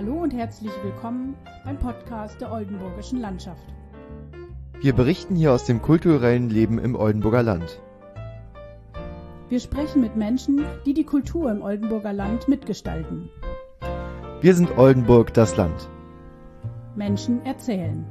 Hallo und herzlich willkommen beim Podcast der Oldenburgischen Landschaft. Wir berichten hier aus dem kulturellen Leben im Oldenburger Land. Wir sprechen mit Menschen, die die Kultur im Oldenburger Land mitgestalten. Wir sind Oldenburg, das Land. Menschen erzählen.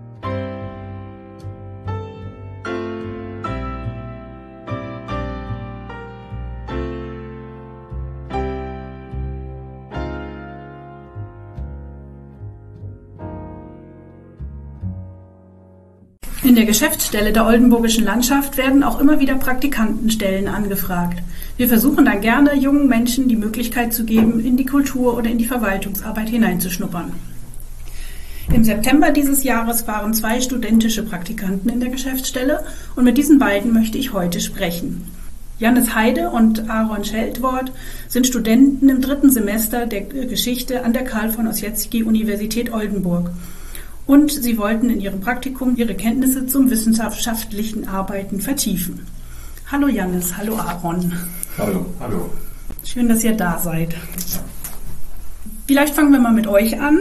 In der Geschäftsstelle der Oldenburgischen Landschaft werden auch immer wieder Praktikantenstellen angefragt. Wir versuchen dann gerne, jungen Menschen die Möglichkeit zu geben, in die Kultur oder in die Verwaltungsarbeit hineinzuschnuppern. Im September dieses Jahres waren 2 studentische Praktikanten in der Geschäftsstelle und mit diesen beiden möchte ich heute sprechen. Jannis Heide und Aaron Scheldwort sind Studenten im 3. Semester der Geschichte an der Karl von Ossietzky Universität Oldenburg. Und sie wollten in ihrem Praktikum ihre Kenntnisse zum wissenschaftlichen Arbeiten vertiefen. Hallo Jannis, hallo Aaron. Hallo. Schön, dass ihr da seid. Vielleicht fangen wir mal mit euch an.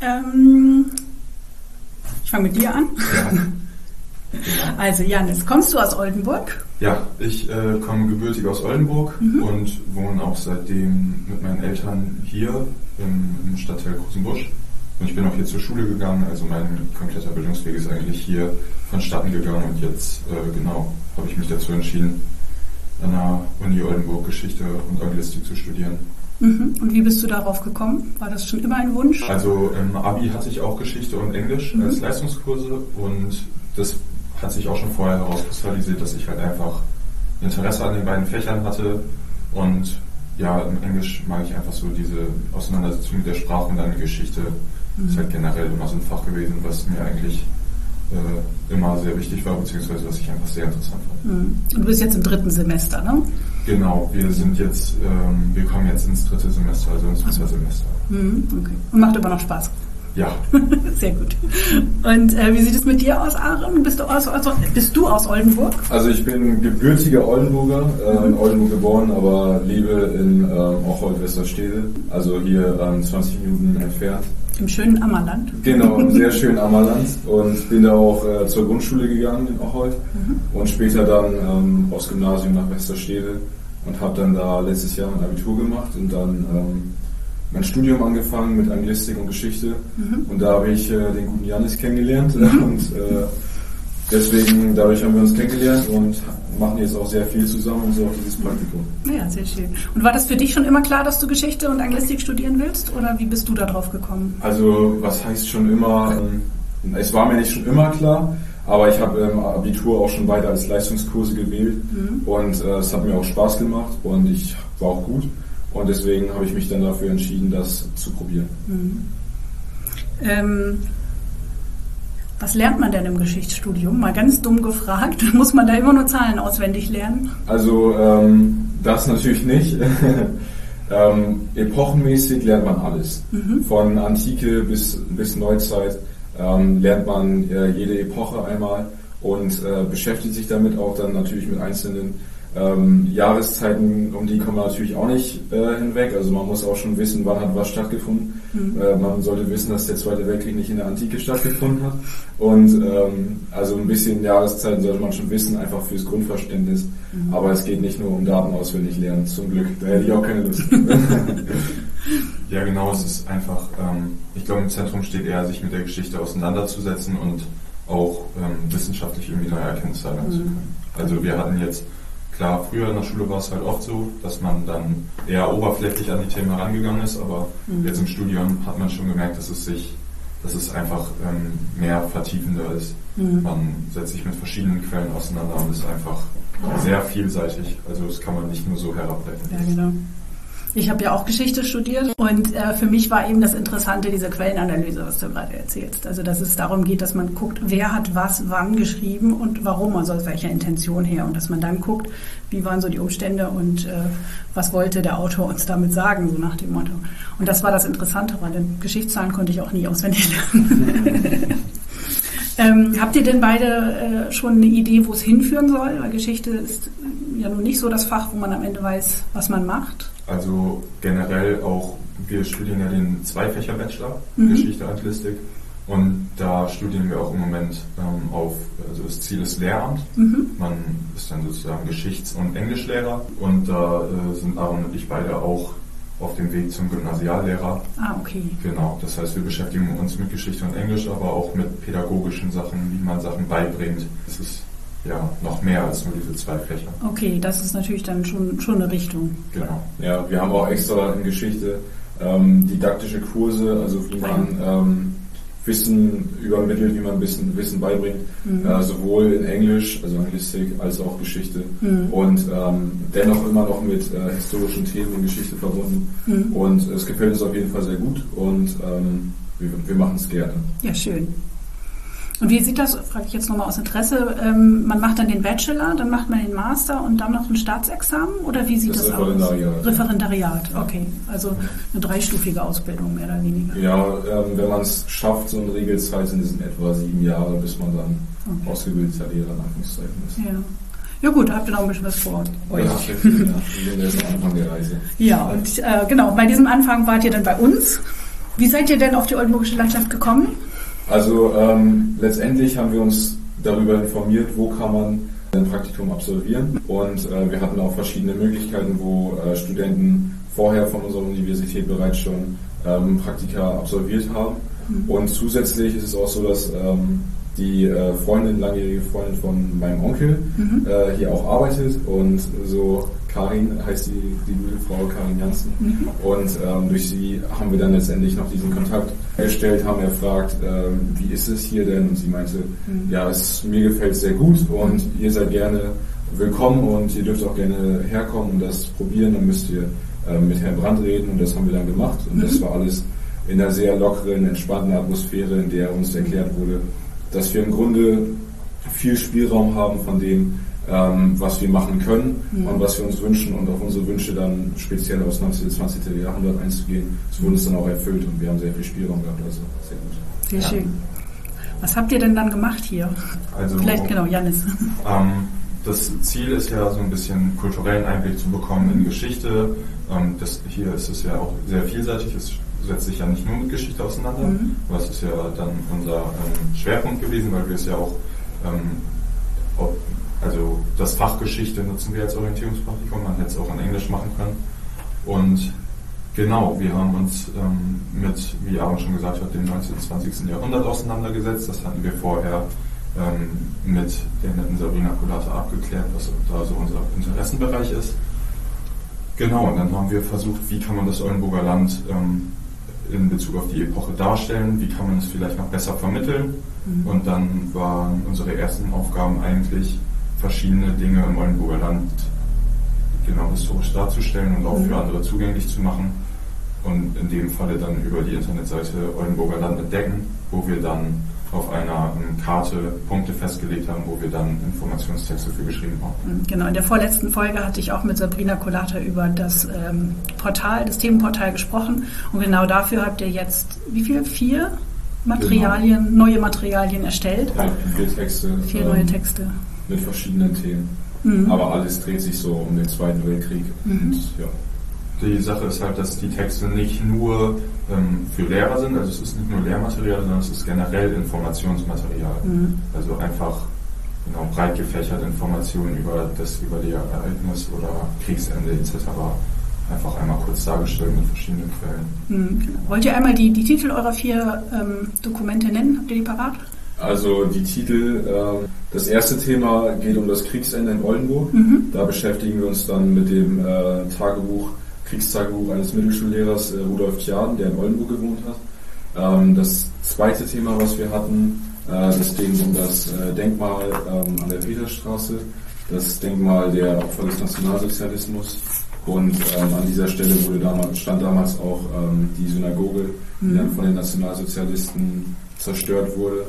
Ich fange mit dir an. Ja. Also Jannis, kommst du aus Oldenburg? Ja, ich komme gebürtig aus Oldenburg und wohne auch seitdem mit meinen Eltern hier im Stadtteil Krusenbusch. Und ich bin auch hier zur Schule gegangen, also mein kompletter Bildungsweg ist eigentlich hier vonstatten gegangen und jetzt, habe ich mich dazu entschieden, an der Uni Oldenburg Geschichte und Anglistik zu studieren. Und wie bist du darauf gekommen? War das schon immer ein Wunsch? Also im Abi hatte ich auch Geschichte und Englisch als Leistungskurse und das hat sich auch schon vorher herauskristallisiert, dass ich halt einfach Interesse an den beiden Fächern hatte und ja, im Englisch mag ich einfach so diese Auseinandersetzung mit der Sprache und dann die Geschichte. Ist halt generell immer so ein Fach gewesen, was mir eigentlich immer sehr wichtig war, beziehungsweise was ich einfach sehr interessant fand. Und du bist jetzt im 3. Semester, ne? Genau, wir kommen jetzt ins 3. Semester, also ins Wintersemester. Okay. Und macht aber noch Spaß? Ja. Sehr gut. Und wie sieht es mit dir aus, Aaron? Bist du aus Oldenburg? Also ich bin gebürtiger Oldenburger, in Oldenburg geboren, aber lebe in Ocholt-Westerstede, also hier 20 Minuten entfernt. Im schönen Ammerland. Genau, im sehr schönen Ammerland und bin da auch zur Grundschule gegangen in Ocholt und später dann aufs Gymnasium nach Westerstede und habe dann da letztes Jahr ein Abitur gemacht und dann mein Studium angefangen mit Anglistik und Geschichte und da habe ich den guten Jannis kennengelernt und dadurch haben wir uns kennengelernt und machen jetzt auch sehr viel zusammen und so auch dieses Praktikum. Ja, sehr schön. Und war das für dich schon immer klar, dass du Geschichte und Anglistik studieren willst oder wie bist du da drauf gekommen? Also was heißt schon immer, es war mir nicht schon immer klar, aber ich habe im Abitur auch schon weiter als Leistungskurse gewählt und es hat mir auch Spaß gemacht und ich war auch gut und deswegen habe ich mich dann dafür entschieden, das zu probieren. Was lernt man denn im Geschichtsstudium? Mal ganz dumm gefragt. Muss man da immer nur Zahlen auswendig lernen? Also das natürlich nicht. Epochenmäßig lernt man alles. Von Antike bis Neuzeit lernt man jede Epoche einmal und beschäftigt sich damit auch dann natürlich mit einzelnen Jahreszeiten, um die kommt man natürlich auch nicht hinweg. Also man muss auch schon wissen, wann hat was stattgefunden. Man sollte wissen, dass der Zweite Weltkrieg nicht in der Antike stattgefunden hat. Und also ein bisschen Jahreszeiten sollte man schon wissen, einfach fürs Grundverständnis. Aber es geht nicht nur um Daten auswendig lernen, zum Glück. Da hätte ich auch keine Lust. Ja, genau, es ist einfach, ich glaube im Zentrum steht eher, sich mit der Geschichte auseinanderzusetzen und auch wissenschaftlich irgendwie neue Erkenntnisse erlangen zu können. Also wir hatten jetzt, klar, früher in der Schule war es halt oft so, dass man dann eher oberflächlich an die Themen herangegangen ist, aber jetzt im Studium hat man schon gemerkt, dass es einfach mehr vertiefender ist. Man setzt sich mit verschiedenen Quellen auseinander und ist einfach sehr vielseitig. Also das kann man nicht nur so herabbrechen. Ja, genau. Ich habe ja auch Geschichte studiert und für mich war eben das Interessante diese Quellenanalyse, was du gerade erzählst. Also dass es darum geht, dass man guckt, wer hat was wann geschrieben und warum, also aus welcher Intention her. Und dass man dann guckt, wie waren so die Umstände und was wollte der Autor uns damit sagen, so nach dem Motto. Und das war das Interessante, weil Geschichtszahlen konnte ich auch nie auswendig lernen. Habt ihr denn beide schon eine Idee, wo es hinführen soll? Weil Geschichte ist ja nun nicht so das Fach, wo man am Ende weiß, was man macht. Also generell auch, wir studieren ja den Zweifächer-Bachelor, Geschichte, Anglistik. Und da studieren wir auch im Moment also das Ziel ist Lehramt. Man ist dann sozusagen Geschichts- und Englischlehrer. Und da sind Aaron und ich beide auch auf dem Weg zum Gymnasiallehrer. Ah, okay. Genau, das heißt, wir beschäftigen uns mit Geschichte und Englisch, aber auch mit pädagogischen Sachen, wie man Sachen beibringt. Das ist ja noch mehr als nur diese 2 Fächer. Okay, das ist natürlich dann schon eine Richtung. Genau. Ja, wir haben auch extra in Geschichte didaktische Kurse, also wie man Wissen übermittelt, wie man Wissen beibringt, sowohl in Englisch, also Anglistik, als auch Geschichte und dennoch immer noch mit historischen Themen in Geschichte verbunden. Und es gefällt uns auf jeden Fall sehr gut und wir machen es gerne. Ja, schön. Und wie sieht das, frage ich jetzt nochmal aus Interesse, man macht dann den Bachelor, dann macht man den Master und dann noch ein Staatsexamen oder wie sieht das aus? Referendariat, okay. Also eine 3-stufige Ausbildung mehr oder weniger. Ja, wenn man es schafft, so eine Regelzeit sind es in etwa 7 Jahre, bis man dann ausgebildeter Lehrer in Anführungszeichen ist. Ja. Ja gut, habt ihr noch ein bisschen was vor euch. Ja, wir sind jetzt am Anfang der Reise. Ja, und genau, bei diesem Anfang wart ihr dann bei uns. Wie seid ihr denn auf die oldenburgische Landschaft gekommen? Also letztendlich haben wir uns darüber informiert, wo kann man ein Praktikum absolvieren und wir hatten auch verschiedene Möglichkeiten, wo Studenten vorher von unserer Universität bereits schon Praktika absolviert haben und zusätzlich ist es auch so, dass die langjährige Freundin von meinem Onkel hier auch arbeitet und so Karin heißt die gute Frau, Karin Janssen. Und durch sie haben wir dann letztendlich noch diesen Kontakt hergestellt, haben erfragt, wie ist es hier denn? Und sie meinte, ja, mir gefällt es sehr gut und ihr seid gerne willkommen und ihr dürft auch gerne herkommen und das probieren. Dann müsst ihr mit Herrn Brandt reden und das haben wir dann gemacht. Und das war alles in einer sehr lockeren, entspannten Atmosphäre, in der uns erklärt wurde, dass wir im Grunde viel Spielraum haben von dem, was wir machen können und was wir uns wünschen und auf unsere Wünsche dann speziell aus 19. und 20. Jahrhundert einzugehen. Das wurde uns dann auch erfüllt und wir haben sehr viel Spielraum gehabt, also sehr gut. Sehr schön. Was habt ihr denn dann gemacht hier? Also, vielleicht genau, Jannis. Das Ziel ist ja so ein bisschen kulturellen Einblick zu bekommen in Geschichte. Hier ist es ja auch sehr vielseitig, es setzt sich ja nicht nur mit Geschichte auseinander, aber es ist ja dann unser Schwerpunkt gewesen, weil wir es ja auch also das Fach Geschichte nutzen wir als Orientierungspraktikum, man hätte es auch in Englisch machen können. Und genau, wir haben uns mit, wie Aaron schon gesagt hat, dem 19. und 20. Jahrhundert auseinandergesetzt. Das hatten wir vorher mit der netten Sabrina Kolata abgeklärt, was da so unser Interessenbereich ist. Genau, und dann haben wir versucht, wie kann man das Oldenburger Land in Bezug auf die Epoche darstellen, wie kann man es vielleicht noch besser vermitteln. Und dann waren unsere ersten Aufgaben eigentlich, verschiedene Dinge im Oldenburger Land genau historisch darzustellen und auch für andere zugänglich zu machen. Und in dem Falle dann über die Internetseite Oldenburger Land entdecken, wo wir dann auf einer Karte Punkte festgelegt haben, wo wir dann Informationstexte für geschrieben haben. Genau, in der vorletzten Folge hatte ich auch mit Sabrina Kolata über das Themenportal gesprochen und genau dafür habt ihr jetzt, 4 Materialien, genau, neue Materialien erstellt? Ja, 4 Texte. 4 neue Texte. Mit verschiedenen Themen. Aber alles dreht sich so um den Zweiten Weltkrieg. Und, ja. Die Sache ist halt, dass die Texte nicht nur für Lehrer sind, also es ist nicht nur Lehrmaterial, sondern es ist generell Informationsmaterial. Also einfach genau, breit gefächert Informationen über die Ereignis oder Kriegsende etc. Einfach einmal kurz dargestellt mit verschiedenen Quellen. Wollt ihr einmal die Titel eurer 4 Dokumente nennen? Habt ihr die parat? Also die Titel, das erste Thema geht um das Kriegsende in Oldenburg. Da beschäftigen wir uns dann mit dem Kriegstagebuch eines Mittelschullehrers Rudolf Tjaden, der in Oldenburg gewohnt hat. Das zweite Thema, was wir hatten, das ging um das Denkmal an der Peterstraße, das Denkmal der Opfer des Nationalsozialismus. Und an dieser Stelle stand damals auch die Synagoge, die dann von den Nationalsozialisten zerstört wurde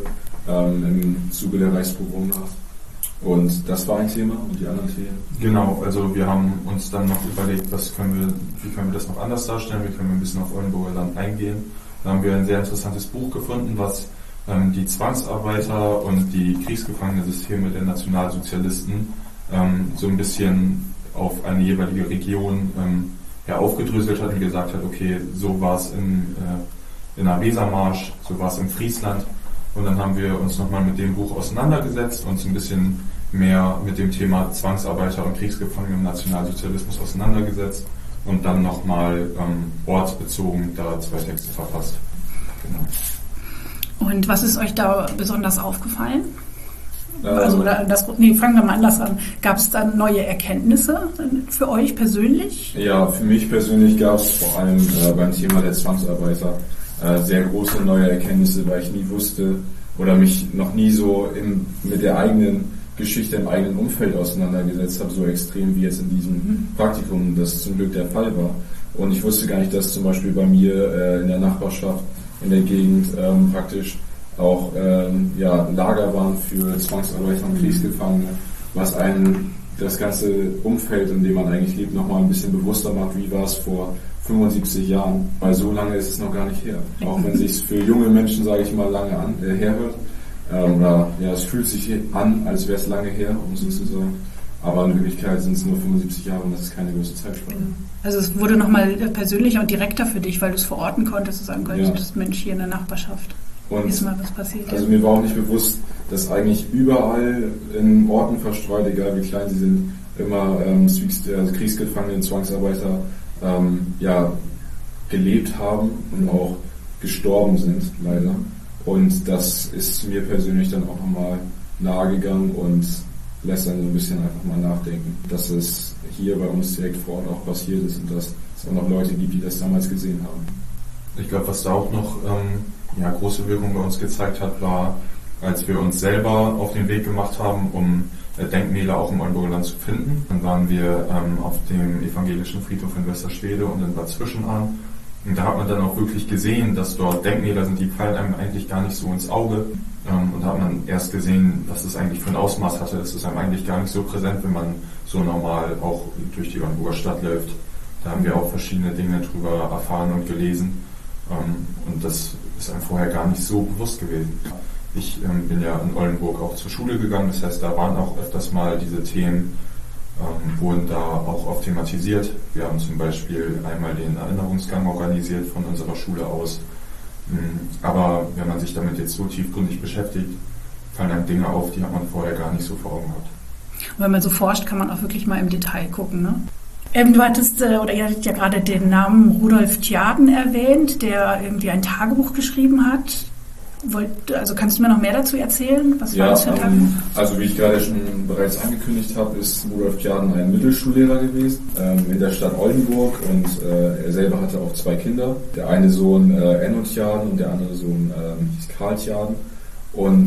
im Zuge der Reichspogromnacht. Und das war ein Thema und die anderen Themen? Genau, also wir haben uns dann noch überlegt, wie können wir das noch anders darstellen, wie können wir ein bisschen auf Oldenburger Land eingehen. Da haben wir ein sehr interessantes Buch gefunden, was die Zwangsarbeiter und die Kriegsgefangenensysteme der Nationalsozialisten so ein bisschen auf eine jeweilige Region aufgedröselt hat und gesagt hat, okay, so war es in der Wesermarsch, so war es im Friesland. Und dann haben wir uns nochmal mit dem Buch auseinandergesetzt, uns ein bisschen mehr mit dem Thema Zwangsarbeiter und Kriegsgefangene im Nationalsozialismus auseinandergesetzt und dann nochmal ortsbezogen da 2 Texte verfasst. Genau. Und was ist euch da besonders aufgefallen? Fangen wir mal anders an. Gab es da neue Erkenntnisse für euch persönlich? Ja, für mich persönlich gab es vor allem beim Thema der Zwangsarbeiter sehr große neue Erkenntnisse, weil ich nie wusste oder mich noch nie so mit der eigenen Geschichte im eigenen Umfeld auseinandergesetzt habe, so extrem wie jetzt in diesem Praktikum, das zum Glück der Fall war. Und ich wusste gar nicht, dass zum Beispiel bei mir in der Nachbarschaft, in der Gegend praktisch auch Lager waren für Zwangsarbeiter und Kriegsgefangene, was einen das ganze Umfeld, in dem man eigentlich lebt, nochmal ein bisschen bewusster macht, wie war es vor 75 Jahren, weil so lange ist es noch gar nicht her. Auch wenn es sich für junge Menschen, sage ich mal, lange herhört. Es fühlt sich an, als wäre es lange her, um so zu sagen. Aber in Wirklichkeit sind es nur 75 Jahre und das ist keine große Zeitspanne. Also es wurde nochmal persönlicher und direkter für dich, weil du es verorten konntest und sagen konntest, Mensch, hier in der Nachbarschaft. Und ist mal was passiert. Also mir war auch nicht bewusst, dass eigentlich überall in Orten verstreut, egal wie klein sie sind, immer Kriegsgefangene, Zwangsarbeiter gelebt haben und auch gestorben sind, leider. Und das ist mir persönlich dann auch nochmal nahegegangen und lässt einen so ein bisschen einfach mal nachdenken, dass es hier bei uns direkt vor Ort auch passiert ist und dass es auch noch Leute gibt, die das damals gesehen haben. Ich glaube, was da auch noch große Wirkung bei uns gezeigt hat, war, als wir uns selber auf den Weg gemacht haben, um Denkmäler auch im Oldenburger Land zu finden. Dann waren wir auf dem evangelischen Friedhof in Westerstede und in Bad Zwischenahn. Und da hat man dann auch wirklich gesehen, dass dort Denkmäler sind, die fallen einem eigentlich gar nicht so ins Auge. Und da hat man erst gesehen, was es eigentlich für ein Ausmaß hatte. Das ist einem eigentlich gar nicht so präsent, wenn man so normal auch durch die Oldenburger Stadt läuft. Da haben wir auch verschiedene Dinge drüber erfahren und gelesen. Und das ist einem vorher gar nicht so bewusst gewesen. Ich bin ja in Oldenburg auch zur Schule gegangen, das heißt, da waren auch öfters mal diese Themen, wurden da auch oft thematisiert. Wir haben zum Beispiel einmal den Erinnerungsgang organisiert von unserer Schule aus. Aber wenn man sich damit jetzt so tiefgründig beschäftigt, fallen einem Dinge auf, die hat man vorher gar nicht so vor Augen gehabt. Und wenn man so forscht, kann man auch wirklich mal im Detail gucken, ne? Du hattest, ihr hattet ja gerade den Namen Rudolf Tjaden erwähnt, der irgendwie ein Tagebuch geschrieben hat. Kannst du mir noch mehr dazu erzählen? Was war das für ein Tagebuch? Also wie ich gerade schon bereits angekündigt habe, ist Rudolf Tjaden ein Mittelschullehrer gewesen in der Stadt Oldenburg und er selber hatte auch 2 Kinder. Der eine Sohn Enno Tjaden und der andere Sohn hieß Karl Tjaden. Und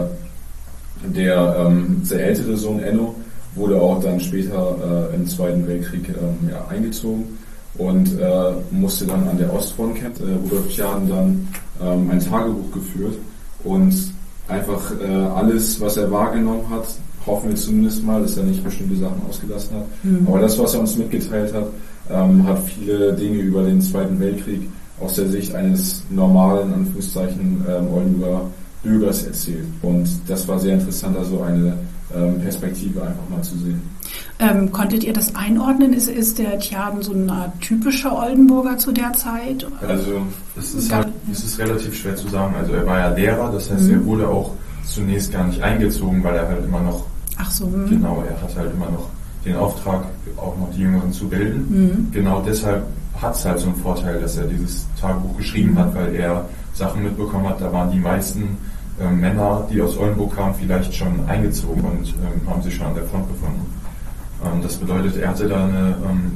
der sehr ältere Sohn Enno wurde auch dann später im Zweiten Weltkrieg eingezogen und musste dann an der Ostfront kämpfen. Rudolf Tjaden dann ein Tagebuch geführt und einfach alles, was er wahrgenommen hat, hoffen wir zumindest mal, dass er nicht bestimmte Sachen ausgelassen hat. Aber das, was er uns mitgeteilt hat, hat viele Dinge über den Zweiten Weltkrieg aus der Sicht eines normalen, Anführungszeichen, Oldenburger Bürgers erzählt. Und das war sehr interessant, also eine Perspektive einfach mal zu sehen. Konntet ihr das einordnen? Ist der Tjaden so eine Art typischer Oldenburger zu der Zeit? Also es ist relativ schwer zu sagen. Also er war ja Lehrer, das heißt, er wurde auch zunächst gar nicht eingezogen, weil er halt immer noch, genau, er hatte halt immer noch den Auftrag, auch noch die Jüngeren zu bilden. Genau deshalb hat es halt so einen Vorteil, dass er dieses Tagebuch geschrieben hat, weil er Sachen mitbekommen hat, da waren die meisten Männer, die aus Oldenburg kamen, vielleicht schon eingezogen und haben sich schon an der Front befunden. Das bedeutet, er hatte da eine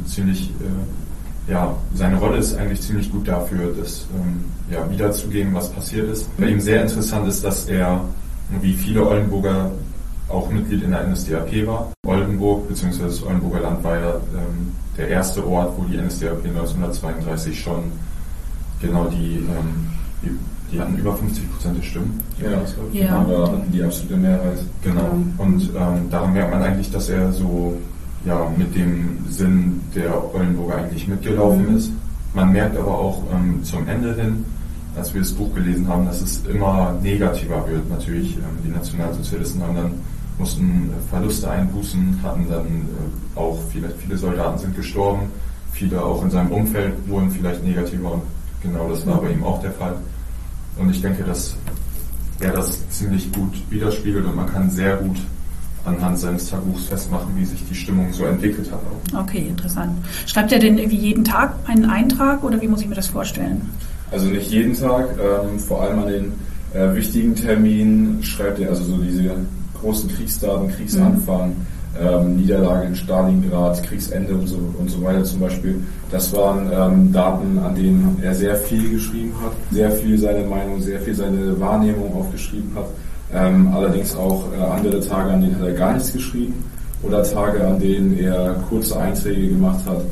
seine Rolle ist eigentlich ziemlich gut dafür, das wiederzugeben, was passiert ist. Bei ihm sehr interessant ist, dass er, wie viele Oldenburger, auch Mitglied in der NSDAP war. Oldenburg bzw. das Oldenburger Land war ja der erste Ort, wo die NSDAP 1932 schon genau die hatten über 50% der Stimmen. Aber hatten die absolute Mehrheit. Genau. Und daran merkt man eigentlich, dass er so mit dem Sinn der Oldenburger eigentlich mitgelaufen ist. Man merkt aber auch zum Ende hin, als wir das Buch gelesen haben, dass es immer negativer wird. Natürlich, die Nationalsozialisten haben dann mussten Verluste einbußen, hatten dann auch viele Soldaten sind gestorben, viele auch in seinem Umfeld wurden vielleicht negativer und genau das war bei ihm auch der Fall. Und ich denke, dass er das ziemlich gut widerspiegelt und man kann sehr gut anhand seines Tagebuchs festmachen, wie sich die Stimmung so entwickelt hat. Okay, interessant. Schreibt er denn irgendwie jeden Tag einen Eintrag oder wie muss ich mir das vorstellen? Also nicht jeden Tag, vor allem an den wichtigen Terminen schreibt er also so diese großen Kriegsdaten, Kriegsanfang, Niederlage in Stalingrad, Kriegsende und so weiter zum Beispiel. Das waren Daten, an denen er sehr viel geschrieben hat, sehr viel seine Meinung, sehr viel seine Wahrnehmung aufgeschrieben hat. Allerdings auch andere Tage, an denen hat er gar nichts geschrieben oder Tage, an denen er kurze Einträge gemacht hat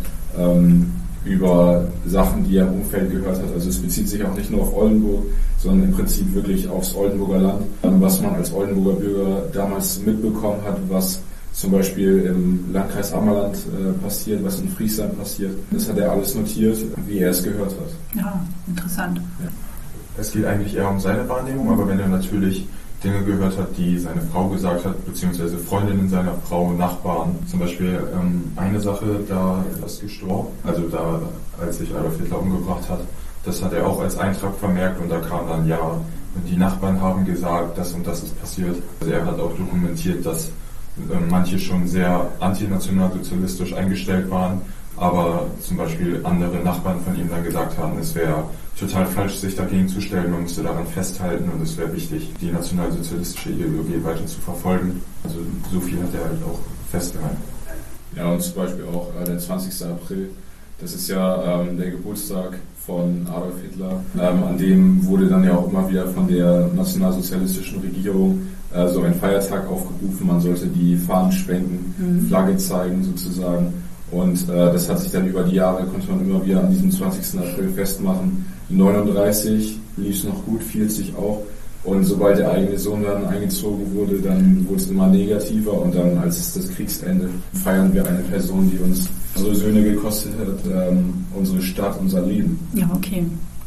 über Sachen, die er im Umfeld gehört hat. Also es bezieht sich auch nicht nur auf Oldenburg, sondern im Prinzip wirklich aufs Oldenburger Land, was man als Oldenburger Bürger damals mitbekommen hat, was zum Beispiel im Landkreis Ammerland passiert, was in Friesland passiert. Das hat er alles notiert, wie er es gehört hat. Ja, interessant. Ja. Es geht eigentlich eher um seine Wahrnehmung, aber wenn er natürlich Dinge gehört hat, die seine Frau gesagt hat, beziehungsweise Freundinnen seiner Frau, Nachbarn. Zum Beispiel eine Sache, da ist gestorben, also da, als sich Adolf Hitler umgebracht hat, das hat er auch als Eintrag vermerkt und da kam dann, ja, die Nachbarn haben gesagt, das und das ist passiert. Also er hat auch dokumentiert, dass manche schon sehr antinationalsozialistisch eingestellt waren, aber zum Beispiel andere Nachbarn von ihm dann gesagt haben, es wäre total falsch, sich dagegen zu stellen, man müsste daran festhalten und es wäre wichtig, die nationalsozialistische Ideologie weiter zu verfolgen. Also so viel hat er halt auch festgehalten. Ja, und zum Beispiel auch der 20. April, das ist ja der Geburtstag von Adolf Hitler. An dem wurde dann ja auch immer wieder von der nationalsozialistischen Regierung so ein Feiertag aufgerufen, man sollte die Fahnen schwenken, Flagge zeigen sozusagen. Und das hat sich dann über die Jahre, konnte man immer wieder an diesem 20. April festmachen. 39 lief es noch gut, fiel sich auch. Und sobald der eigene Sohn dann eingezogen wurde, dann wurde es immer negativer. Und dann, als es das Kriegsende, feiern wir eine Person, die uns unsere Söhne gekostet hat, unsere Stadt, unser Leben. Ja, okay.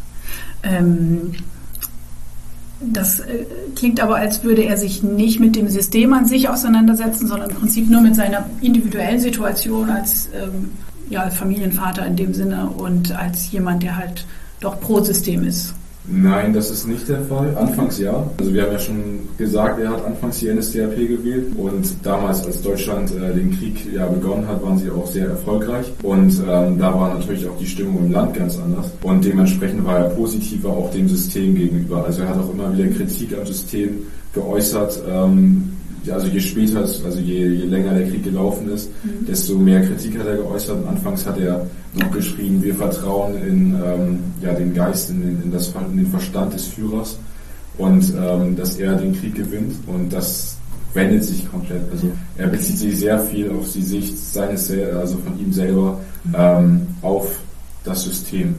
Das klingt aber, als würde er sich nicht mit dem System an sich auseinandersetzen, sondern im Prinzip nur mit seiner individuellen Situation als Familienvater in dem Sinne und als jemand, der halt doch pro System ist. Nein, das ist nicht der Fall. Anfangs ja. Also wir haben ja schon gesagt, er hat anfangs die NSDAP gewählt und damals, als Deutschland den Krieg begonnen hat, waren sie auch sehr erfolgreich und da war natürlich auch die Stimmung im Land ganz anders und dementsprechend war er positiver auch dem System gegenüber. Also er hat auch immer wieder Kritik am System geäußert. Also je später, also je länger der Krieg gelaufen ist, desto mehr Kritik hat er geäußert. Und anfangs hat er noch geschrieben, wir vertrauen in den Geist, in den Verstand des Führers und dass er den Krieg gewinnt und das wendet sich komplett. Also er bezieht sich sehr viel auf die Sicht also von ihm selber auf das System.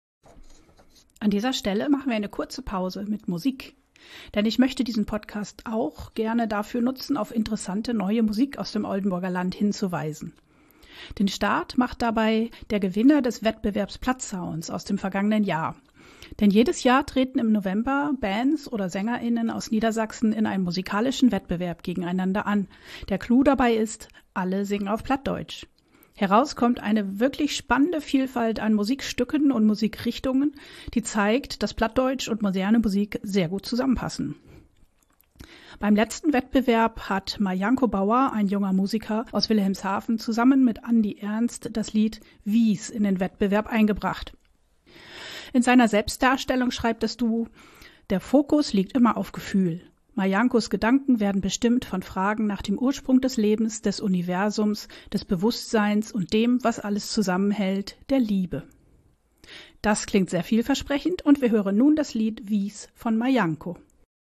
An dieser Stelle machen wir eine kurze Pause mit Musik. Denn ich möchte diesen Podcast auch gerne dafür nutzen, auf interessante neue Musik aus dem Oldenburger Land hinzuweisen. Den Start macht dabei der Gewinner des Wettbewerbs Platzsounds aus dem vergangenen Jahr. Denn jedes Jahr treten im November Bands oder SängerInnen aus Niedersachsen in einem musikalischen Wettbewerb gegeneinander an. Der Clou dabei ist, alle singen auf Plattdeutsch. Heraus kommt eine wirklich spannende Vielfalt an Musikstücken und Musikrichtungen, die zeigt, dass Plattdeutsch und moderne Musik sehr gut zusammenpassen. Beim letzten Wettbewerb hat Majanko Bauer, ein junger Musiker aus Wilhelmshaven, zusammen mit Andi Ernst das Lied Wies in den Wettbewerb eingebracht. In seiner Selbstdarstellung schreibt das Duo: Der Fokus liegt immer auf Gefühl. Majankos Gedanken werden bestimmt von Fragen nach dem Ursprung des Lebens, des Universums, des Bewusstseins und dem, was alles zusammenhält, der Liebe. Das klingt sehr vielversprechend und wir hören nun das Lied Wies von Majanko.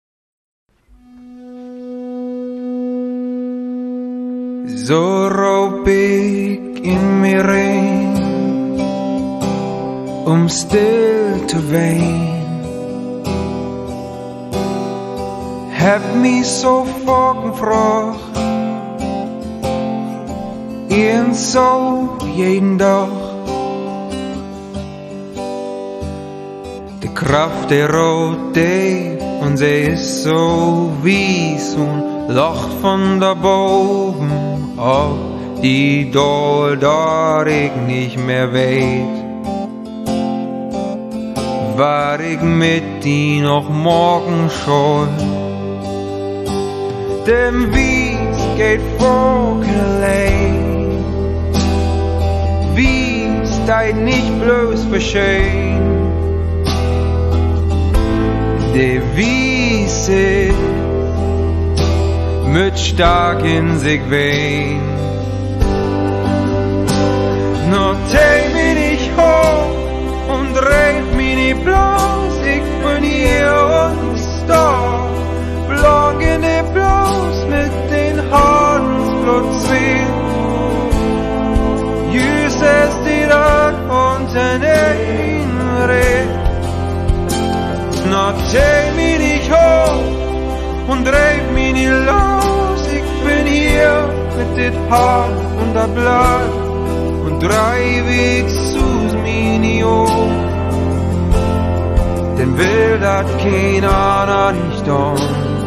So raub ich in mir rein, still zu weinen. Heb mich so gefragt, so jeden Tag. Die Kraft der Rote und sie ist so wies und Locht von da boven auf die Dol, da ich nicht mehr weet, war ich mit die noch morgen schon. Dem Wies geht vorgelegt, Wies deit nicht bloß verschön, der Wies ist mit stark in sich wehn. Noch tät mich nicht hoch und dreht mich nicht bloß, ich bin hier und starr, blogende bloß mit den Haarensblutzwehen. Jüss es dir an und den Red. Noch tät mich nicht hoch und dreht mich nicht los, ich bin hier mit den Haar und der Blatt und dreivig sus mini Ohr. Denn will dat kein anderer nicht tun.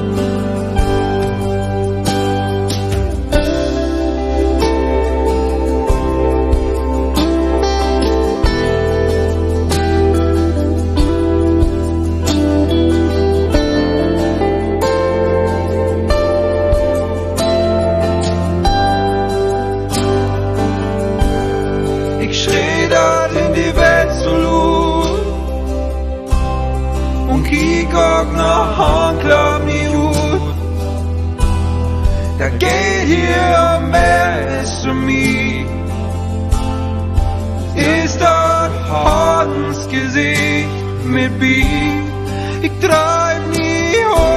Nach Handklapp nie gut. Da geht hier mehr ist für mich. Ist das Hardens Gesicht mit Beat. Ich treib nie hoch.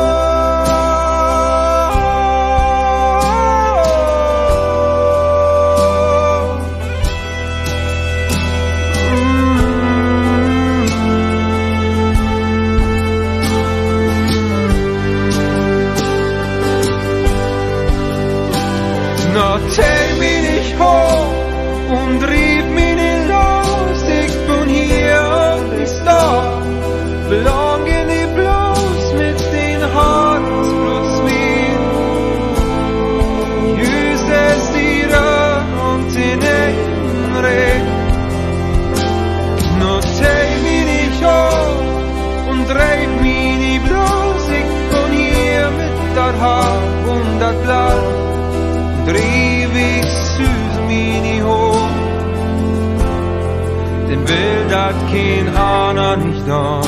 Take mich nicht hoch und rief mich nicht los, ich bin hier und ich da, belange nicht bloß mit den Haarensblutzwehen. Jüss es dir an und den Red. No take mich nicht hoch und rief mich nicht bloß, ich bin hier mit der Haar und der Blatt. Drehweg süß mini hoch, denn will dat kein anderer nicht an.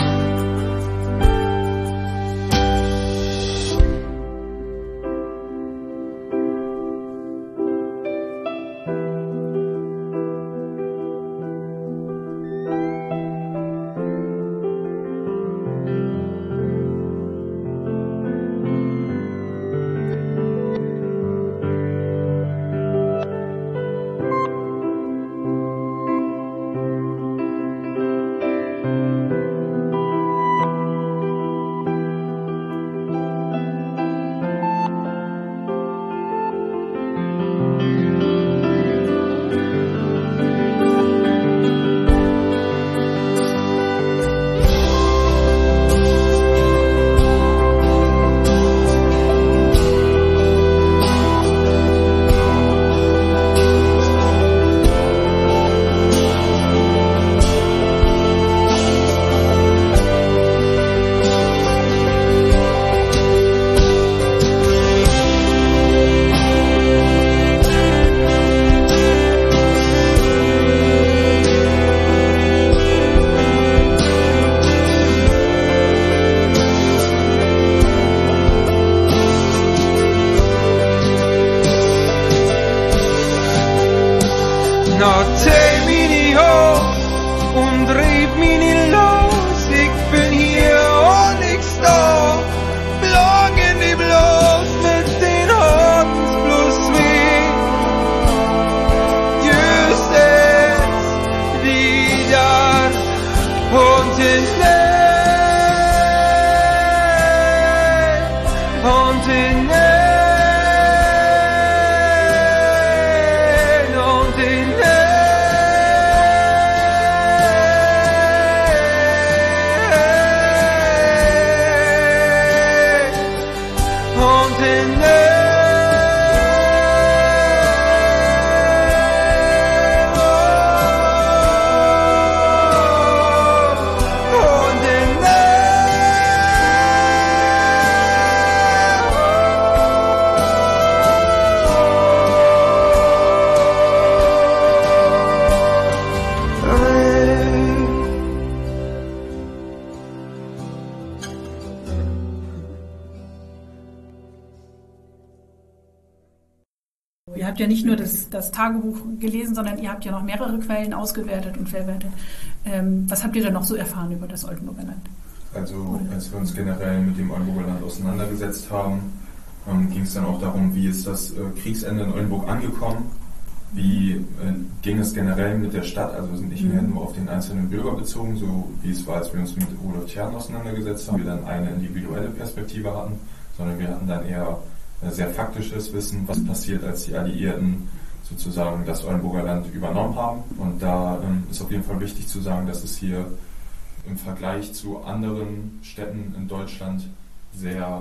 habt ja nicht nur das Tagebuch gelesen, sondern ihr habt ja noch mehrere Quellen ausgewertet und verwertet. Was habt ihr denn noch so erfahren über das Oldenburger Land? Also als wir uns generell mit dem Oldenburger Land auseinandergesetzt haben, ging es dann auch darum, wie ist das Kriegsende in Oldenburg angekommen, wie ging es generell mit der Stadt, also wir sind nicht mehr nur auf den einzelnen Bürger bezogen, so wie es war, als wir uns mit Rudolf Tjern auseinandergesetzt haben, wir dann eine individuelle Perspektive hatten, sondern wir hatten dann eher sehr faktisches Wissen, was passiert, als die Alliierten sozusagen das Oldenburger Land übernommen haben. Und da ist auf jeden Fall wichtig zu sagen, dass es hier im Vergleich zu anderen Städten in Deutschland sehr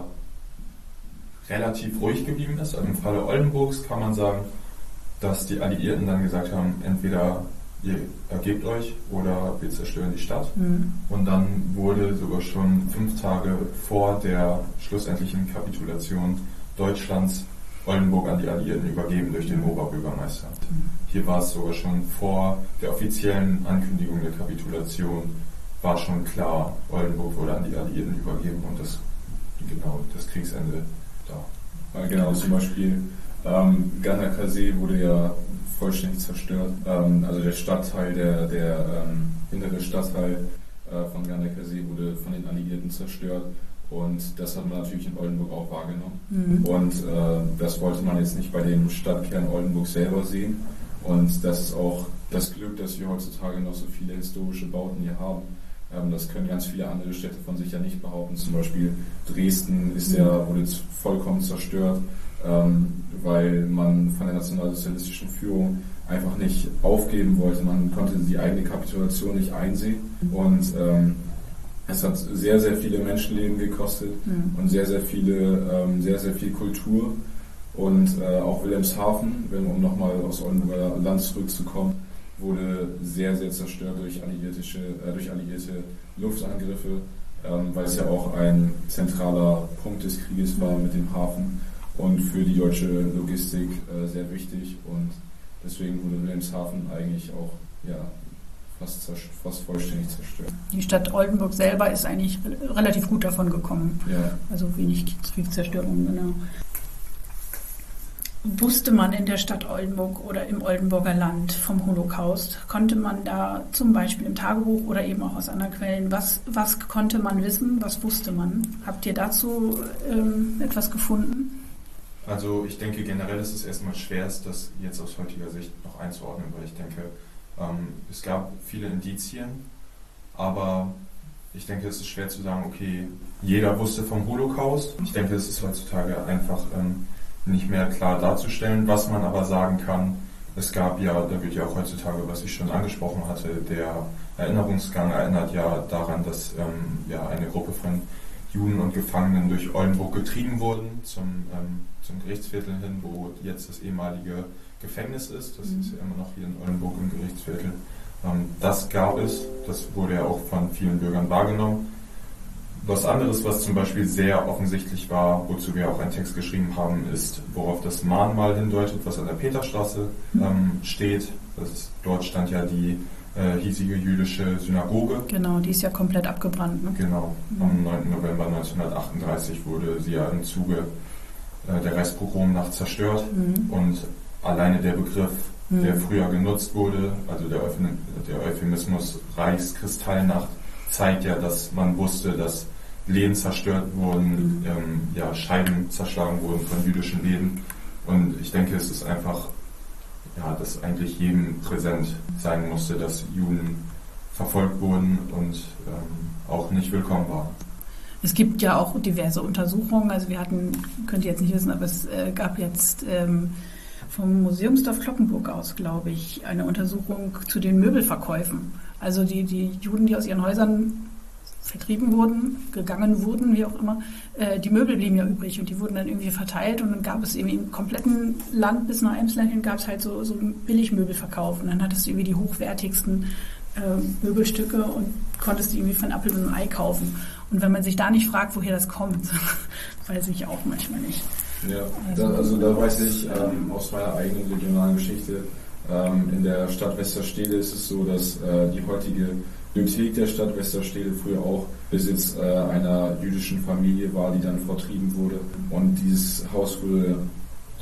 relativ ruhig geblieben ist. Also im Falle Oldenburgs kann man sagen, dass die Alliierten dann gesagt haben, entweder ihr ergebt euch oder wir zerstören die Stadt. Und dann wurde sogar schon 5 Tage vor der schlussendlichen Kapitulation Deutschlands Oldenburg an die Alliierten übergeben durch den Oberbürgermeister. Hier war es sogar schon vor der offiziellen Ankündigung der Kapitulation, war schon klar, Oldenburg wurde an die Alliierten übergeben und das Kriegsende da. Ja, genau, zum Beispiel Gandaker See wurde ja vollständig zerstört. Also der Stadtteil, der hintere Stadtteil von Gandaker See wurde von den Alliierten zerstört. Und das hat man natürlich in Oldenburg auch wahrgenommen. Und das wollte man jetzt nicht bei dem Stadtkern Oldenburg selber sehen. Und das ist auch das Glück, dass wir heutzutage noch so viele historische Bauten hier haben. Das können ganz viele andere Städte von sich ja nicht behaupten. Zum Beispiel Dresden wurde jetzt vollkommen zerstört, weil man von der nationalsozialistischen Führung einfach nicht aufgeben wollte. Man konnte die eigene Kapitulation nicht einsehen. Und es hat sehr, sehr viele Menschenleben gekostet und sehr, sehr viel Kultur. Und auch Wilhelmshaven, um nochmal aufs Oldenburger Land zurückzukommen, wurde sehr, sehr zerstört durch alliierte Luftangriffe, weil es ja auch ein zentraler Punkt des Krieges war mit dem Hafen und für die deutsche Logistik sehr wichtig. Und deswegen wurde Wilhelmshaven eigentlich auch fast vollständig zerstört. Die Stadt Oldenburg selber ist eigentlich relativ gut davon gekommen. Ja. Also wenig Kriegszerstörung, genau. Wusste man in der Stadt Oldenburg oder im Oldenburger Land vom Holocaust? Konnte man da zum Beispiel im Tagebuch oder eben auch aus anderen Quellen, was konnte man wissen, was wusste man? Habt ihr dazu etwas gefunden? Also ich denke generell ist es erstmal schwer, das jetzt aus heutiger Sicht noch einzuordnen, weil ich denke, es gab viele Indizien, aber ich denke, es ist schwer zu sagen, okay, jeder wusste vom Holocaust. Ich denke, es ist heutzutage einfach nicht mehr klar darzustellen. Was man aber sagen kann, es gab ja, da wird ja auch heutzutage, was ich schon angesprochen hatte, der Erinnerungsgang erinnert ja daran, dass eine Gruppe von Juden und Gefangenen durch Oldenburg getrieben wurden zum Gerichtsviertel hin, wo jetzt das ehemalige Gefängnis ist. Das ist ja immer noch hier in Oldenburg im Gerichtsviertel. Das gab es, das wurde ja auch von vielen Bürgern wahrgenommen. Was anderes, was zum Beispiel sehr offensichtlich war, wozu wir auch einen Text geschrieben haben, ist, worauf das Mahnmal hindeutet, was an der Peterstraße steht. Dort stand ja die hiesige jüdische Synagoge. Genau, die ist ja komplett abgebrannt. Ne? Genau, am 9. November 1938 wurde sie ja im Zuge der Reichspogromnacht zerstört. Und alleine der Begriff, der früher genutzt wurde, also der Euphemismus Reichskristallnacht, zeigt ja, dass man wusste, dass Läden zerstört wurden, Scheiben zerschlagen wurden von jüdischen Läden. Und ich denke, es ist einfach, dass eigentlich jedem präsent sein musste, dass Juden verfolgt wurden und auch nicht willkommen waren. Es gibt ja auch diverse Untersuchungen, also könnt ihr jetzt nicht wissen, aber es gab jetzt vom Museumsdorf Cloppenburg aus, glaube ich, eine Untersuchung zu den Möbelverkäufen. Also die Juden, die aus ihren Häusern vertrieben wurden, gegangen wurden, wie auch immer, die Möbel blieben ja übrig und die wurden dann irgendwie verteilt und dann gab es irgendwie im kompletten Land bis nach Emsland gab es halt so Billigmöbelverkauf und dann hattest du irgendwie die hochwertigsten Möbelstücke und konntest die irgendwie von Apfel und Ei kaufen. Und wenn man sich da nicht fragt, woher das kommt, weiß ich auch manchmal nicht. Ja, da weiß ich aus meiner eigenen regionalen Geschichte, in der Stadt Westerstede ist es so, dass die heutige Bibliothek der Stadt Westerstede früher auch Besitz einer jüdischen Familie war, die dann vertrieben wurde. Und dieses Haus wurde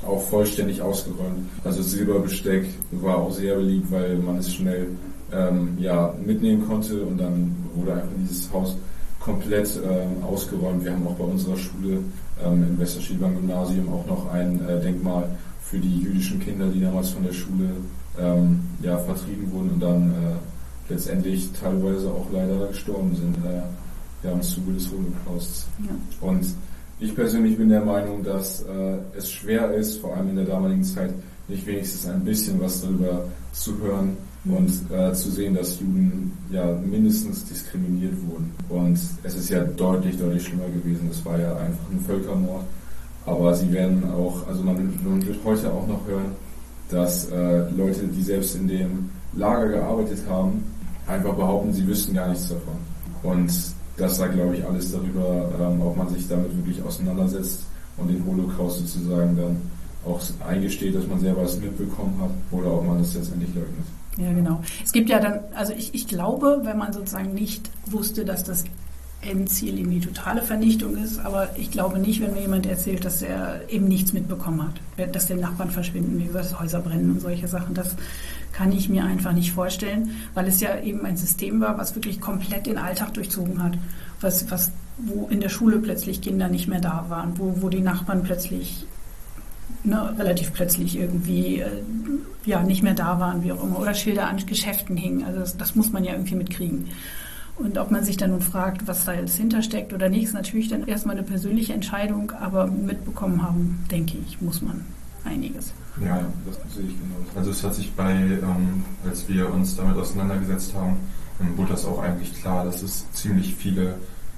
auch vollständig ausgeräumt. Also Silberbesteck war auch sehr beliebt, weil man es schnell mitnehmen konnte und dann wurde einfach dieses Haus komplett ausgeräumt. Wir haben auch bei unserer Schule im Westerstedtbahn-Gymnasium auch noch ein Denkmal für die jüdischen Kinder, die damals von der Schule vertrieben wurden und dann letztendlich teilweise auch leider gestorben sind im Zuge des Holocausts. Ja. Und ich persönlich bin der Meinung, dass es schwer ist, vor allem in der damaligen Zeit, nicht wenigstens ein bisschen was darüber zu hören und zu sehen, dass Juden mindestens diskriminiert wurden. Und es ist ja deutlich schlimmer gewesen. Das war ja einfach ein Völkermord. Aber sie werden auch, also man wird heute auch noch hören, dass Leute, die selbst in dem Lager gearbeitet haben, einfach behaupten, sie wüssten gar nichts davon. Und das sagt, glaube ich, alles darüber, ob man sich damit wirklich auseinandersetzt und den Holocaust sozusagen dann auch eingesteht, dass man selber es mitbekommen hat, oder ob man das letztendlich leugnet. Ja, genau. Es gibt ja dann, also ich glaube, wenn man sozusagen nicht wusste, dass das Endziel eben die totale Vernichtung ist, aber ich glaube nicht, wenn mir jemand erzählt, dass er eben nichts mitbekommen hat, dass die Nachbarn verschwinden, wie gesagt, Häuser brennen und solche Sachen, das kann ich mir einfach nicht vorstellen, weil es ja eben ein System war, was wirklich komplett den Alltag durchzogen hat, wo in der Schule plötzlich Kinder nicht mehr da waren, wo die Nachbarn plötzlich relativ plötzlich irgendwie nicht mehr da waren, wie auch immer, oder Schilder an Geschäften hingen, also das muss man ja irgendwie mitkriegen. Und ob man sich dann nun fragt, was da jetzt hintersteckt oder nicht, ist natürlich dann erstmal eine persönliche Entscheidung, aber mitbekommen haben, denke ich, muss man einiges. Ja, das sehe ich genau. Also es hat sich als wir uns damit auseinandergesetzt haben, wurde das auch eigentlich klar, dass es ziemlich viele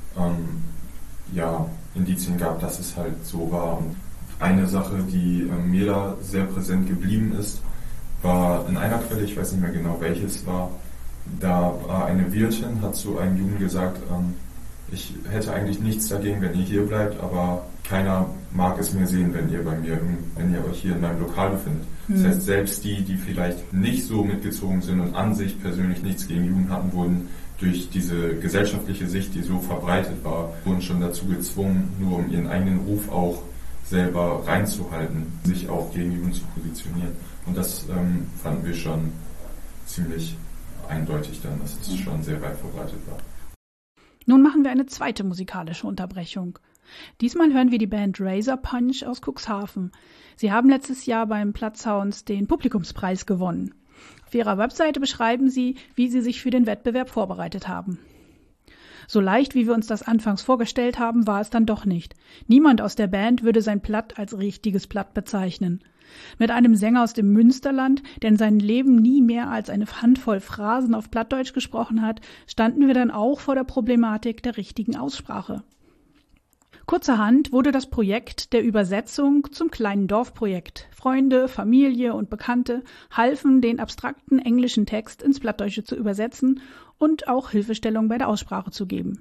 Indizien gab, dass es halt so war. Und eine Sache, die mir da sehr präsent geblieben ist, war in einer Quelle, ich weiß nicht mehr genau welches war, da eine Wirtin hat zu einem Juden gesagt, ich hätte eigentlich nichts dagegen, wenn ihr hier bleibt, aber keiner mag es mehr sehen, wenn ihr euch hier in meinem Lokal befindet. Das heißt, selbst die vielleicht nicht so mitgezogen sind und an sich persönlich nichts gegen Juden hatten, wurden durch diese gesellschaftliche Sicht, die so verbreitet war, wurden schon dazu gezwungen, nur um ihren eigenen Ruf auch selber reinzuhalten, sich auch gegen Juden zu positionieren. Und das fanden wir schon ziemlich eindeutig dann, dass es schon sehr weit verbreitet war. Nun machen wir eine zweite musikalische Unterbrechung. Diesmal hören wir die Band Razor Punch aus Cuxhaven. Sie haben letztes Jahr beim Platzsounds den Publikumspreis gewonnen. Auf ihrer Webseite beschreiben sie, wie sie sich für den Wettbewerb vorbereitet haben. So leicht, wie wir uns das anfangs vorgestellt haben, war es dann doch nicht. Niemand aus der Band würde sein Platt als richtiges Platt bezeichnen. Mit einem Sänger aus dem Münsterland, der in seinem Leben nie mehr als eine Handvoll Phrasen auf Plattdeutsch gesprochen hat, standen wir dann auch vor der Problematik der richtigen Aussprache. Kurzerhand wurde das Projekt der Übersetzung zum kleinen Dorfprojekt. Freunde, Familie und Bekannte halfen, den abstrakten englischen Text ins Plattdeutsche zu übersetzen und auch Hilfestellung bei der Aussprache zu geben.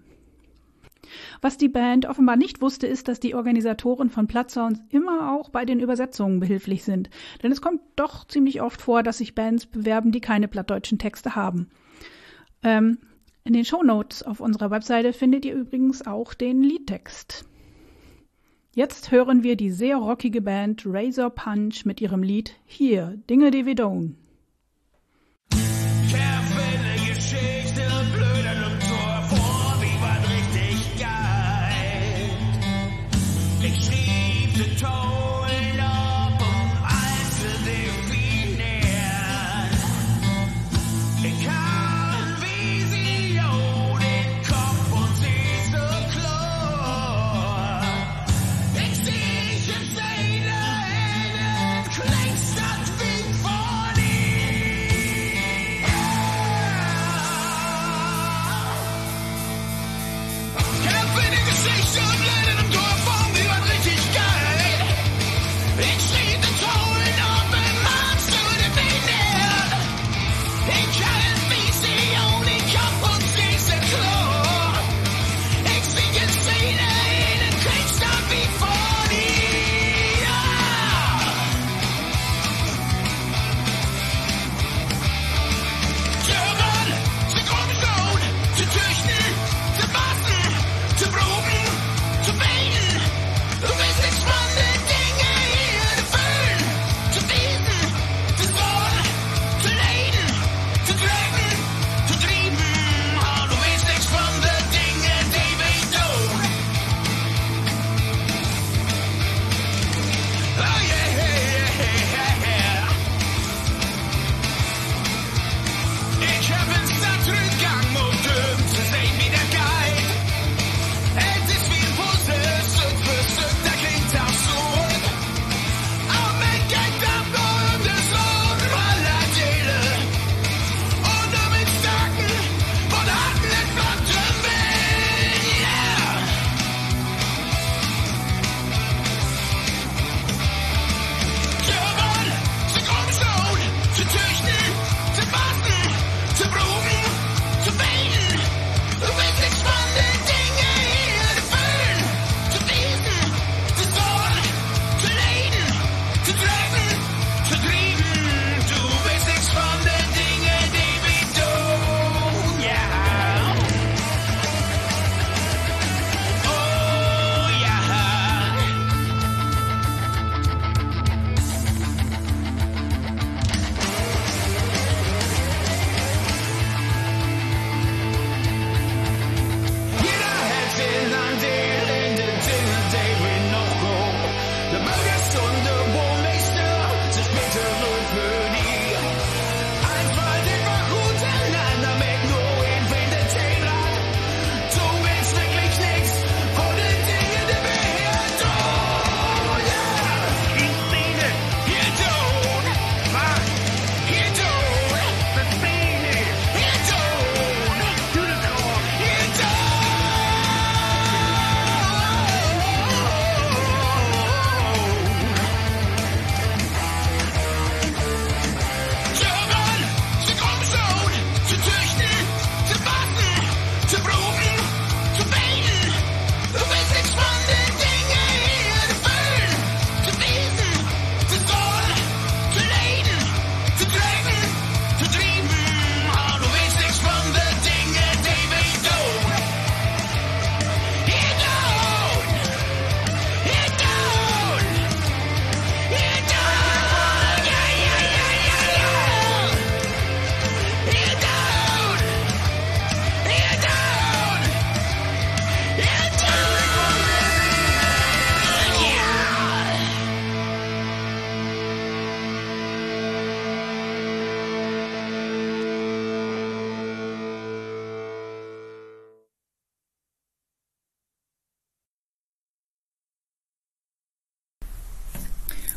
Was die Band offenbar nicht wusste, ist, dass die Organisatoren von Platzsounds immer auch bei den Übersetzungen behilflich sind. Denn es kommt doch ziemlich oft vor, dass sich Bands bewerben, die keine plattdeutschen Texte haben. In den Shownotes auf unserer Webseite findet ihr übrigens auch den Liedtext. Jetzt hören wir die sehr rockige Band Razor Punch mit ihrem Lied Hier, Dinge, die wir tun. Längst das Wind vor dir.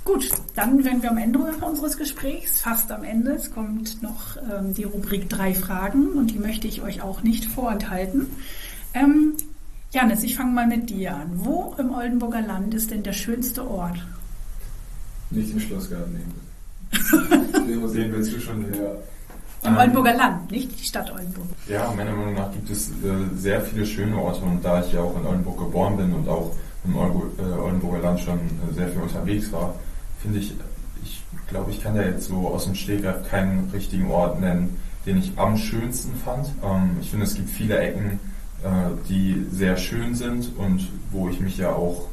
Gut, dann wären wir am Ende unseres Gesprächs, fast am Ende. Es kommt noch die Rubrik 3 Fragen und die möchte ich euch auch nicht vorenthalten. Jannis, ich fange mal mit dir an. Wo im Oldenburger Land ist denn der schönste Ort? Nicht im Schlossgarten nehmen. Den willst du schon her. Im Oldenburger Land, nicht die Stadt Oldenburg. Ja, meiner Meinung nach gibt es sehr viele schöne Orte und da ich ja auch in Oldenburg geboren bin und auch im Oldenburger Land schon sehr viel unterwegs war, finde ich glaube, ich kann da jetzt so aus dem Stegreif keinen richtigen Ort nennen, den ich am schönsten fand. Ich finde, es gibt viele Ecken, die sehr schön sind und wo ich mich ja auch,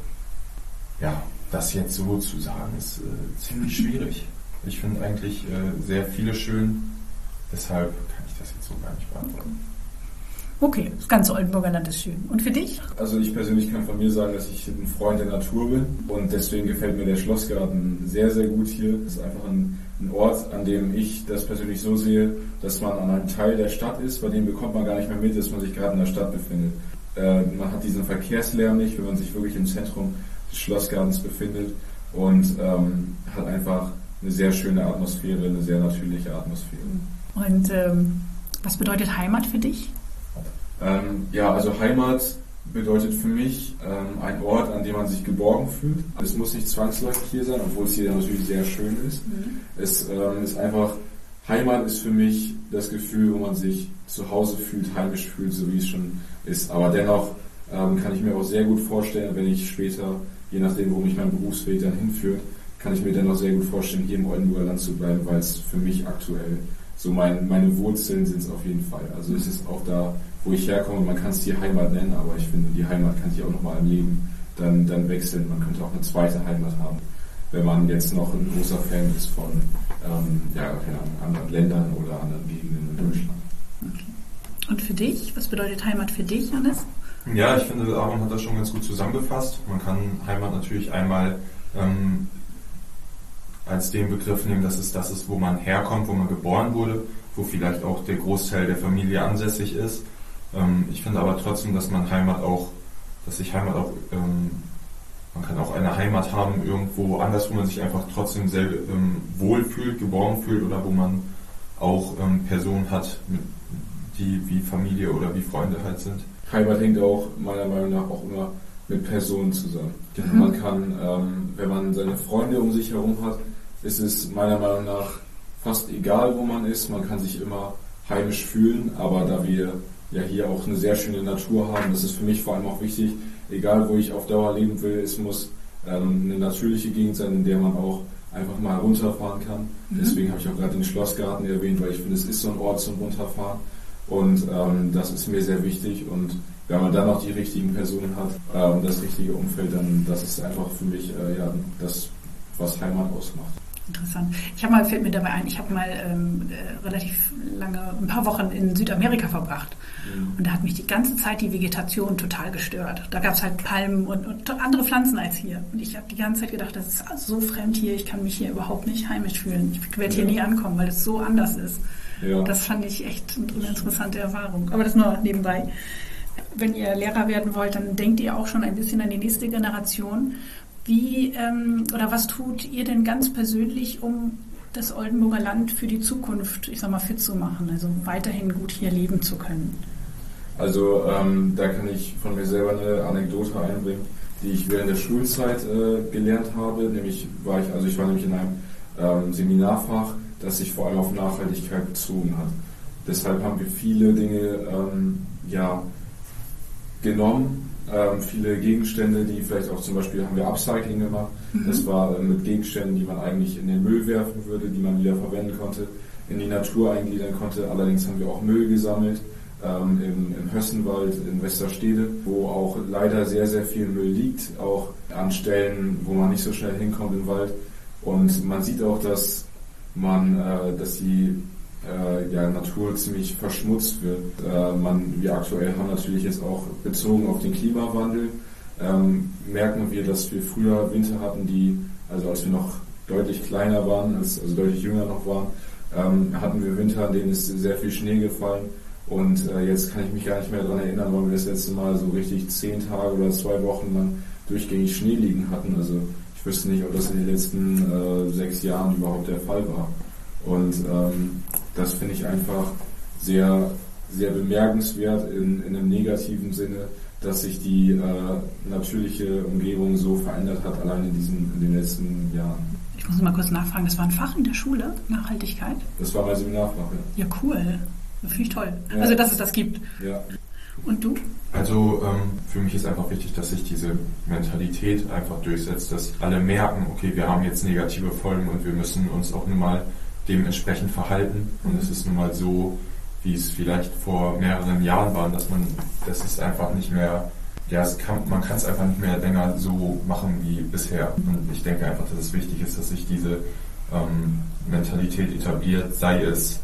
das jetzt so zu sagen, ist ziemlich schwierig. Ich finde eigentlich sehr viele schön, deshalb kann ich das jetzt so gar nicht beantworten. Okay, das ganze Oldenburger Land ist schön. Und für dich? Also ich persönlich kann von mir sagen, dass ich ein Freund der Natur bin und deswegen gefällt mir der Schlossgarten sehr, sehr gut hier. Es ist einfach ein Ort, an dem ich das persönlich so sehe, dass man an einem Teil der Stadt ist, bei dem bekommt man gar nicht mehr mit, dass man sich gerade in der Stadt befindet. Man hat diesen Verkehrslärm nicht, wenn man sich wirklich im Zentrum des Schlossgartens befindet und hat einfach eine sehr schöne Atmosphäre, eine sehr natürliche Atmosphäre. Und was bedeutet Heimat für dich? Also Heimat bedeutet für mich ein Ort, an dem man sich geborgen fühlt. Es muss nicht zwangsläufig hier sein, obwohl es hier natürlich sehr schön ist. Es ist einfach, Heimat ist für mich das Gefühl, wo man sich zu Hause fühlt, heimisch fühlt, so wie es schon ist. Aber dennoch kann ich mir auch sehr gut vorstellen, wenn ich später, je nachdem, wo mich mein Berufsweg dann hinführt, kann ich mir dennoch sehr gut vorstellen, hier im Oldenburger Land zu bleiben, weil es für mich aktuell so meine Wurzeln sind es auf jeden Fall. Also es ist auch da, wo ich herkomme, man kann es hier Heimat nennen, aber ich finde, die Heimat kann sich auch nochmal im Leben dann wechseln. Man könnte auch eine zweite Heimat haben, wenn man jetzt noch ein großer Fan ist von anderen Ländern oder anderen Gegenden in Deutschland. Okay. Und für dich? Was bedeutet Heimat für dich, Hannes? Ja, ich finde, Aaron hat das schon ganz gut zusammengefasst. Man kann Heimat natürlich einmal als den Begriff nehmen, dass es das ist, wo man herkommt, wo man geboren wurde, wo vielleicht auch der Großteil der Familie ansässig ist. Ich finde aber trotzdem, dass man Heimat auch, man kann auch eine Heimat haben irgendwo anders, wo man sich einfach trotzdem sehr wohlfühlt, geborgen fühlt oder wo man auch Personen hat, die wie Familie oder wie Freunde halt sind. Heimat hängt auch meiner Meinung nach auch immer mit Personen zusammen. Man kann, wenn man seine Freunde um sich herum hat, ist es meiner Meinung nach fast egal, wo man ist. Man kann sich immer heimisch fühlen, aber da wir ja hier auch eine sehr schöne Natur haben, das ist für mich vor allem auch wichtig, egal wo ich auf Dauer leben will, es muss eine natürliche Gegend sein, in der man auch einfach mal runterfahren kann. Deswegen habe ich auch gerade den Schlossgarten erwähnt, weil ich finde, es ist so ein Ort zum Runterfahren und das ist mir sehr wichtig und wenn man dann noch die richtigen Personen hat und das richtige Umfeld, dann das ist einfach für mich das, was Heimat ausmacht. Interessant. Fällt mir dabei ein, ich habe mal relativ lange, ein paar Wochen in Südamerika verbracht. Und da hat mich die ganze Zeit die Vegetation total gestört. Da gab es halt Palmen und andere Pflanzen als hier. Und ich habe die ganze Zeit gedacht, das ist so fremd hier, ich kann mich hier überhaupt nicht heimisch fühlen. Ich werde hier nie ankommen, weil es so anders ist. Ja. Das fand ich echt eine interessante Erfahrung. Aber das nur nebenbei. Wenn ihr Lehrer werden wollt, dann denkt ihr auch schon ein bisschen an die nächste Generation. Wie oder was tut ihr denn ganz persönlich, um das Oldenburger Land für die Zukunft, fit zu machen, also weiterhin gut hier leben zu können? Also da kann ich von mir selber eine Anekdote einbringen, die ich während der Schulzeit gelernt habe. Ich war nämlich in einem Seminarfach, das sich vor allem auf Nachhaltigkeit bezogen hat. Deshalb haben wir viele Dinge genommen. Viele Gegenstände, die vielleicht auch zum Beispiel haben wir Upcycling gemacht. Das war mit Gegenständen, die man eigentlich in den Müll werfen würde, die man wieder verwenden konnte, in die Natur eingliedern konnte. Allerdings haben wir auch Müll gesammelt im Hössenwald in Westerstede, wo auch leider sehr, sehr viel Müll liegt, auch an Stellen, wo man nicht so schnell hinkommt im Wald. Und man sieht auch, dass die Natur ziemlich verschmutzt wird. Wir aktuell haben natürlich jetzt auch bezogen auf den Klimawandel, merken wir, dass wir früher Winter hatten, als wir noch deutlich kleiner waren, also deutlich jünger noch waren, hatten wir Winter, in denen ist sehr viel Schnee gefallen und jetzt kann ich mich gar nicht mehr daran erinnern, wann wir das letzte Mal so richtig 10 Tage oder 2 Wochen lang durchgängig Schnee liegen hatten. Also ich Ich wüsste nicht, ob das in den letzten 6 Jahren überhaupt der Fall war. Und das finde ich einfach sehr, sehr bemerkenswert in einem negativen Sinne, dass sich die natürliche Umgebung so verändert hat, allein in den letzten Jahren. Ich muss mal kurz nachfragen, das war ein Fach in der Schule, Nachhaltigkeit? Das war mein Seminarfach, ja. Ja, cool. Das finde ich toll. Ja. Also, dass es das gibt. Ja. Und du? Also für mich ist einfach wichtig, dass sich diese Mentalität einfach durchsetzt, dass alle merken, okay, wir haben jetzt negative Folgen und wir müssen uns auch nun mal dementsprechend verhalten. Und es ist nun mal so, wie es vielleicht vor mehreren Jahren war, das ist einfach nicht mehr, man kann es einfach nicht mehr länger so machen wie bisher. Und ich denke einfach, dass es wichtig ist, dass sich diese Mentalität etabliert, sei es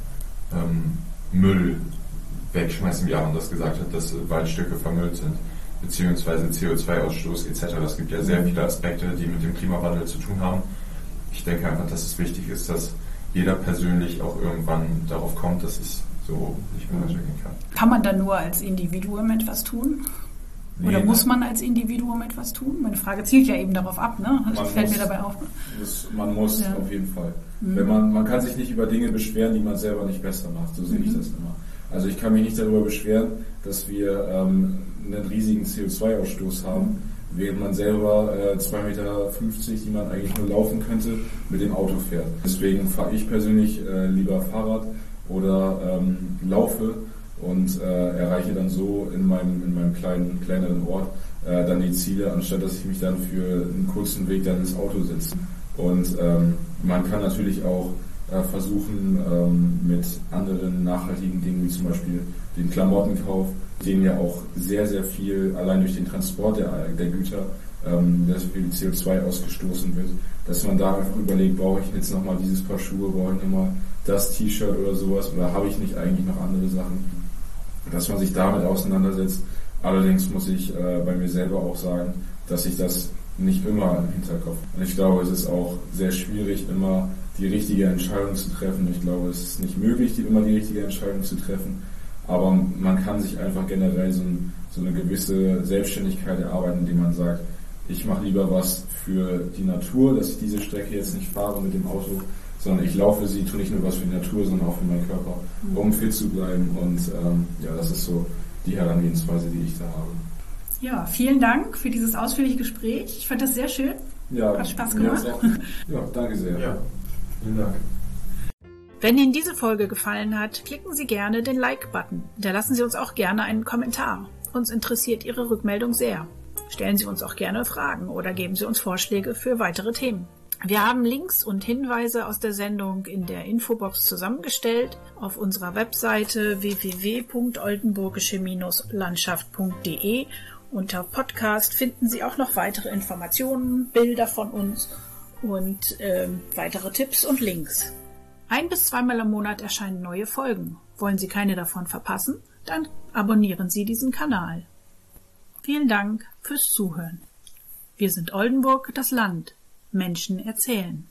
Müll wegschmeißen, wie Aaron das gesagt hat, dass Waldstücke vermüllt sind, beziehungsweise CO2-Ausstoß etc. Es gibt ja sehr viele Aspekte, die mit dem Klimawandel zu tun haben. Ich denke einfach, dass es wichtig ist, dass jeder persönlich auch irgendwann darauf kommt, dass es so nicht mehr weitergehen kann. Kann man dann nur als Individuum etwas tun? Oder muss man als Individuum etwas tun? Meine Frage zielt ja eben darauf ab, ne? Das fällt mir dabei auf. Man muss auf jeden Fall. Wenn man kann sich nicht über Dinge beschweren, die man selber nicht besser macht. So sehe ich das immer. Also ich kann mich nicht darüber beschweren, dass wir einen riesigen CO2-Ausstoß haben, während man selber 2,50 Meter, die man eigentlich nur laufen könnte, mit dem Auto fährt. Deswegen fahre ich persönlich lieber Fahrrad oder laufe und erreiche dann so in meinem kleineren Ort dann die Ziele, anstatt dass ich mich dann für einen kurzen Weg dann ins Auto setze. Und man kann natürlich auch versuchen, mit anderen nachhaltigen Dingen, wie zum Beispiel den Klamottenkauf, denen ja auch sehr, sehr viel, allein durch den Transport der Güter, dass viel CO2 ausgestoßen wird, dass man da einfach überlegt, brauche ich jetzt nochmal dieses Paar Schuhe, brauche ich nochmal das T-Shirt oder sowas, oder habe ich nicht eigentlich noch andere Sachen, dass man sich damit auseinandersetzt. Allerdings muss ich bei mir selber auch sagen, dass ich das nicht immer im Hinterkopf. Und ich glaube, es ist auch sehr schwierig, immer die richtige Entscheidung zu treffen. Ich glaube, es ist nicht möglich, immer die richtige Entscheidung zu treffen. Aber man kann sich einfach generell so eine gewisse Selbstständigkeit erarbeiten, indem man sagt, ich mache lieber was für die Natur, dass ich diese Strecke jetzt nicht fahre mit dem Auto, sondern ich laufe sie, tue nicht nur was für die Natur, sondern auch für meinen Körper, um fit zu bleiben. Und das ist so die Herangehensweise, die ich da habe. Ja, vielen Dank für dieses ausführliche Gespräch. Ich fand das sehr schön. Ja, hat Spaß gemacht. Ja, danke sehr. Ja, vielen Dank. Wenn Ihnen diese Folge gefallen hat, klicken Sie gerne den Like-Button. Hinterlassen Sie uns auch gerne einen Kommentar. Uns interessiert Ihre Rückmeldung sehr. Stellen Sie uns auch gerne Fragen oder geben Sie uns Vorschläge für weitere Themen. Wir haben Links und Hinweise aus der Sendung in der Infobox zusammengestellt. Auf unserer Webseite www.oldenburgische-landschaft.de unter Podcast finden Sie auch noch weitere Informationen, Bilder von uns und weitere Tipps und Links. 1- bis 2-mal im Monat erscheinen neue Folgen. Wollen Sie keine davon verpassen? Dann abonnieren Sie diesen Kanal. Vielen Dank fürs Zuhören. Wir sind Oldenburg, das Land. Menschen erzählen.